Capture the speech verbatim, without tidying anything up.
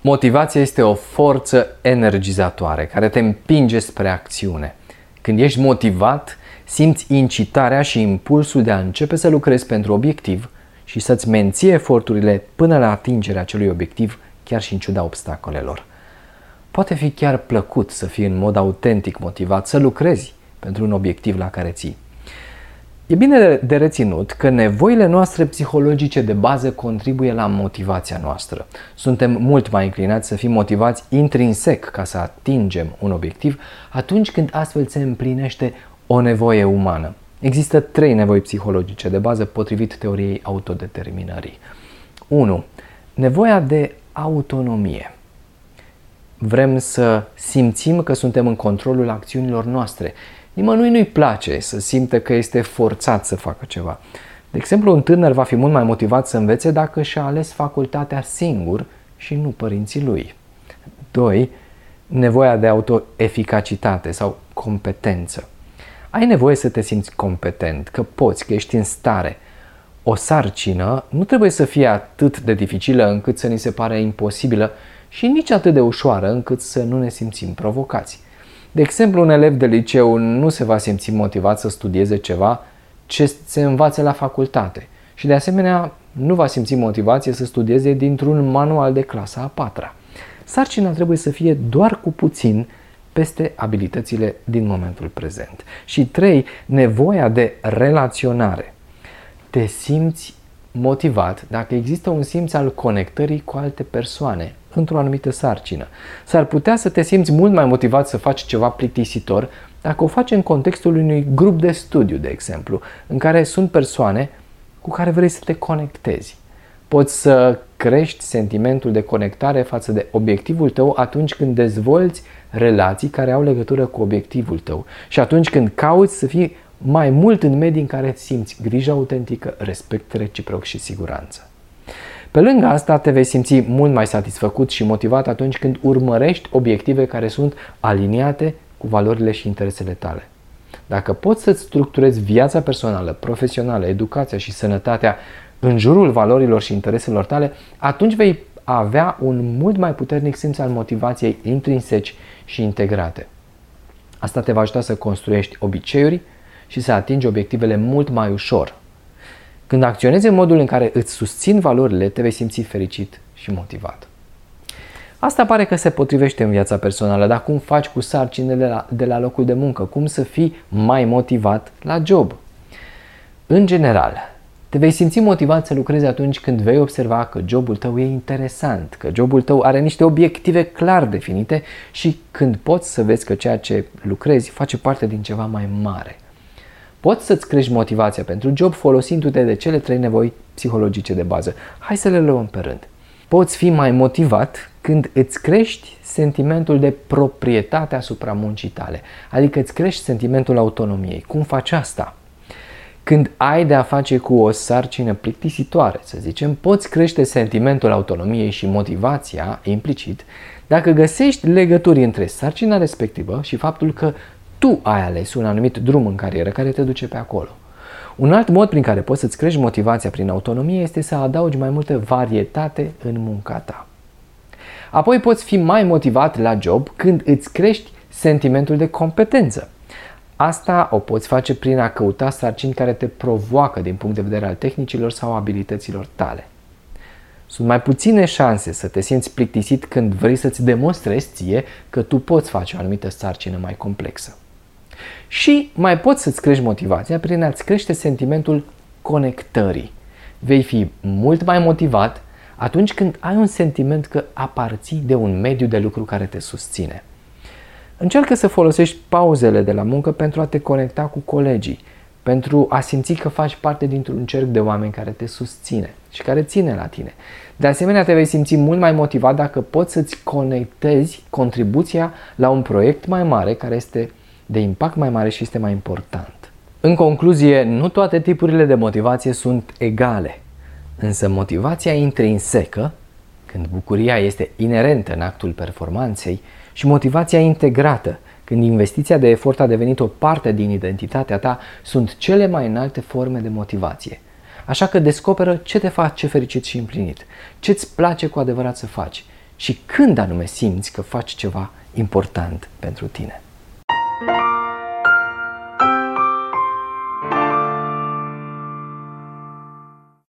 Motivația este o forță energizatoare care te împinge spre acțiune. Când ești motivat, simți incitarea și impulsul de a începe să lucrezi pentru obiectiv și să-ți menții eforturile până la atingerea acelui obiectiv, chiar și în ciuda obstacolelor. Poate fi chiar plăcut să fii în mod autentic motivat să lucrezi pentru un obiectiv la care ții. E bine de reținut că nevoile noastre psihologice de bază contribuie la motivația noastră. Suntem mult mai inclinați să fim motivați intrinsec ca să atingem un obiectiv atunci când astfel se împlinește o nevoie umană. Există trei nevoi psihologice de bază potrivit teoriei autodeterminării. unu. Nevoia de autonomie. Vrem să simțim că suntem în controlul acțiunilor noastre. Nimănui nu-i place să simtă că este forțat să facă ceva. De exemplu, un tânăr va fi mult mai motivat să învețe dacă și-a ales facultatea singur și nu părinții lui. doi. Nevoia de autoeficacitate sau competență. Ai nevoie să te simți competent, că poți, că ești în stare. O sarcină nu trebuie să fie atât de dificilă încât să ni se pare imposibilă și nici atât de ușoară încât să nu ne simțim provocați. De exemplu, un elev de liceu nu se va simți motivat să studieze ceva ce se învață la facultate și de asemenea nu va simți motivație să studieze dintr-un manual de clasa a patra. Sarcina trebuie să fie doar cu puțin peste abilitățile din momentul prezent. Și trei. Nevoia de relaționare. Te simți motivat dacă există un simț al conectării cu alte persoane într-o anumită sarcină. S-ar putea să te simți mult mai motivat să faci ceva plictisitor dacă o faci în contextul unui grup de studiu, de exemplu, în care sunt persoane cu care vrei să te conectezi. Poți să crești sentimentul de conectare față de obiectivul tău atunci când dezvolți relații care au legătură cu obiectivul tău și atunci când cauți să fii mai mult în medii în care simți grijă autentică, respect reciproc și siguranță. Pe lângă asta, te vei simți mult mai satisfăcut și motivat atunci când urmărești obiective care sunt aliniate cu valorile și interesele tale. Dacă poți să-ți structurezi viața personală, profesională, educația și sănătatea în jurul valorilor și intereselor tale, atunci vei avea un mult mai puternic simț al motivației intrinseci și integrate. Asta te va ajuta să construiești obiceiuri și să atingi obiectivele mult mai ușor. Când acționezi în modul în care îți susțin valorile, te vei simți fericit și motivat. Asta pare că se potrivește în viața personală, dar cum faci cu sarcinile de la, de la locul de muncă? Cum să fii mai motivat la job? În general, te vei simți motivat să lucrezi atunci când vei observa că jobul tău e interesant, că jobul tău are niște obiective clar definite și când poți să vezi că ceea ce lucrezi face parte din ceva mai mare. Poți să-ți crești motivația pentru job folosindu-te de cele trei nevoi psihologice de bază. Hai să le luăm pe rând. Poți fi mai motivat când îți crești sentimentul de proprietate asupra muncii tale, adică îți crești sentimentul autonomiei. Cum faci asta? Când ai de a face cu o sarcină plictisitoare, să zicem, poți crește sentimentul autonomiei și motivația implicit dacă găsești legături între sarcina respectivă și faptul că tu ai ales un anumit drum în carieră care te duce pe acolo. Un alt mod prin care poți să-ți crești motivația prin autonomie este să adaugi mai multă varietate în munca ta. Apoi poți fi mai motivat la job când îți crești sentimentul de competență. Asta o poți face prin a căuta sarcini care te provoacă din punct de vedere al tehnicilor sau abilităților tale. Sunt mai puține șanse să te simți plictisit când vrei să-ți demonstrezi ție că tu poți face o anumită sarcină mai complexă. Și mai poți să-ți crești motivația prin a-ți crește sentimentul conectării. Vei fi mult mai motivat atunci când ai un sentiment că aparții de un mediu de lucru care te susține. Încearcă să folosești pauzele de la muncă pentru a te conecta cu colegii, pentru a simți că faci parte dintr-un cerc de oameni care te susține și care ține la tine. De asemenea, te vei simți mult mai motivat dacă poți să-ți conectezi contribuția la un proiect mai mare care este de impact mai mare și este mai important. În concluzie, nu toate tipurile de motivație sunt egale, însă motivația intrinsecă, când bucuria este inerentă în actul performanței, și motivația integrată, când investiția de efort a devenit o parte din identitatea ta, sunt cele mai înalte forme de motivație. Așa că descoperă ce te face fericit și împlinit, ce îți place cu adevărat să faci și când anume simți că faci ceva important pentru tine.